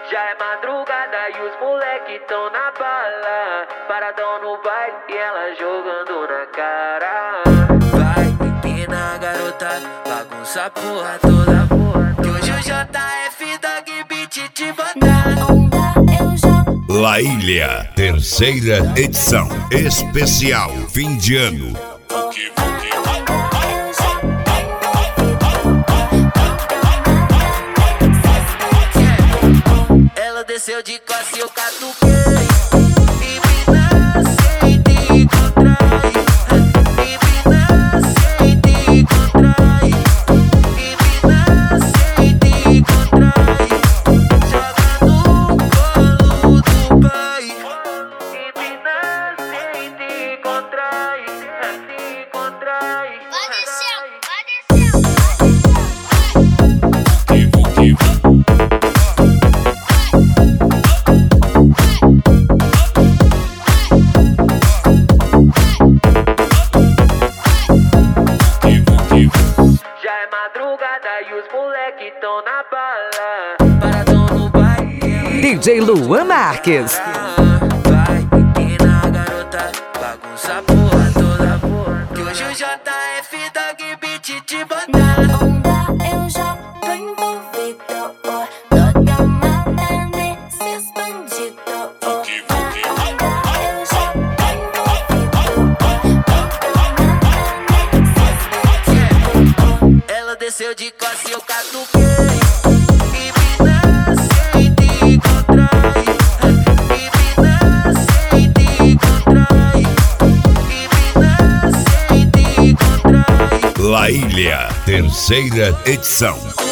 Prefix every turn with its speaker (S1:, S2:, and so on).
S1: Já é madrugada e os moleque tão na bala, paradão no baile e ela jogando na cara. Vai, empina garota, bagunça a porra toda, que hoje o JF Dog Beat te botar.
S2: La Ilha, terceira edição, especial, fim de ano.
S1: Ela desceu de classe, eu catuquei. Empina, sente e contrai. Empina, sente e contrai. Empina, sente e contrai. Joga no colo do pai. Empina, sente e contrai. Se contrai.
S3: Vai descendo,
S1: Já é madrugada e os moleque tão na bala, paradão no baile.
S4: DJ Luan Marques.
S1: Vai, empina garota, bagunça a porra toda, que hoje o JF Dog Beat te botar.
S3: eu já tô envolvido. Toda mata nesses bandidos. Eu já tô envolvido.
S1: Ela desceu de classe, eu catuquei. Empina, sente e contrai. Empina, sente e contrai. Empina, sente e contrai.
S2: La Ilha, terceira edição.